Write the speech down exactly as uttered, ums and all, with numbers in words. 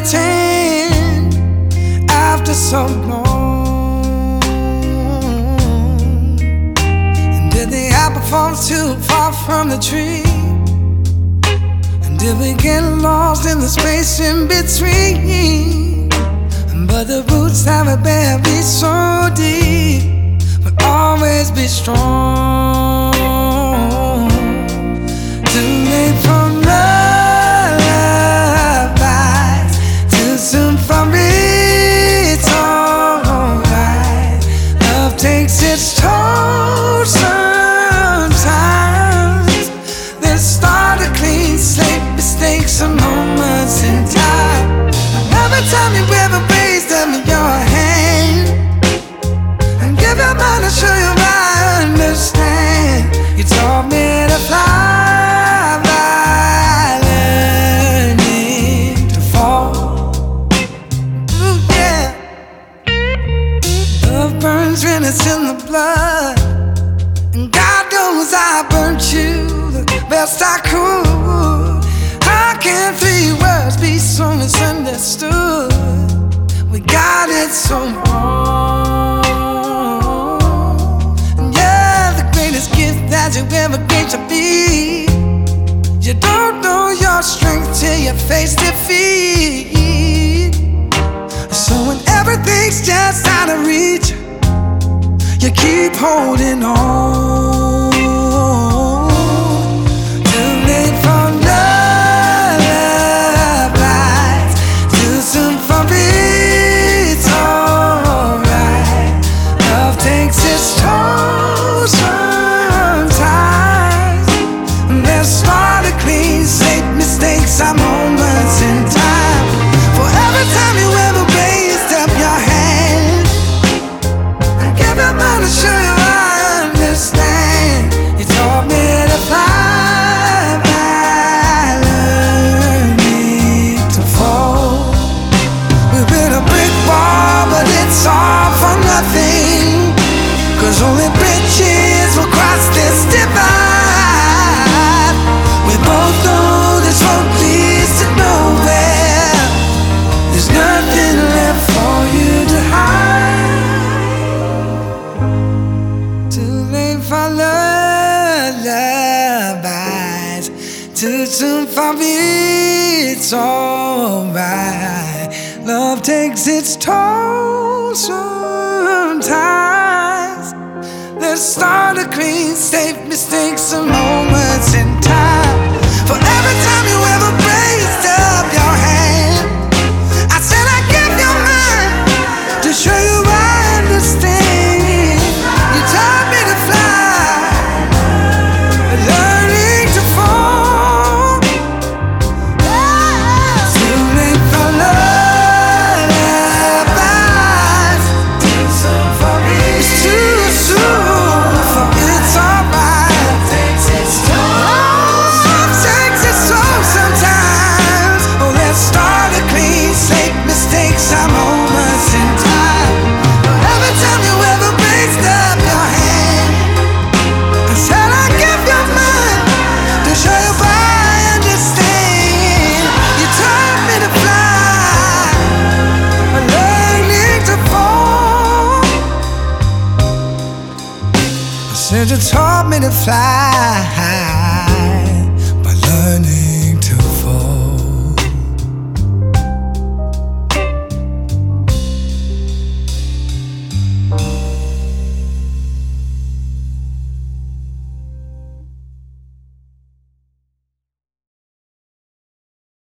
pretend after so long? And did the apple fall too far from the tree? And did we get lost in the space in between? But the roots never bear be so deep, but always be strong. Too late for lullabies, too soon for me, it's alright. Love takes its toll sometimes. Let's start a clean slate, mistakes and moments in time. Every time you ever raised them in your hand and give your mind to show you I understand. You taught me to fly by learning to fall. Ooh, yeah. Love burns when it's in the blood, and God knows I burnt you the best I could. How can three words be so misunderstood? We got it so wrong. And yeah, the greatest gift that you ever gave to me. You don't know your strength till you face defeat. So when everything's just out of reach, you keep holding on. Too late for lullabies, too soon for me, it's alright. Love takes its toll sometimes. Let's start a clean slate, mistakes are moments in time. For every time you ever raised up your hand and give your mind to show you I understand. You taught me to fly by learning to fall. We've been a brick wall, but it's all for nothing, 'cause only bridges will cross this divide. We both know this road leads to nowhere. There's nothing left for you to hide. Too late for lullabies, too soon for me, it's alright. Love takes its toll sometimes. Let's start a clean, safe, mistakes and moments in time. For every time you ever raised up your hand, I said I give you mine to show you I understand. You taught me to fly, learning to fall. Too late for lullabies, too soon for me, it's too soon for it's alright. Love takes its toll sometimes. Oh, let's start a clean slate, mistakes are moments in time. Every time you ever raised up your hand, I said I give you mine to show you I understand. You taught me to fly, learning to fall. I said you taught me to fly.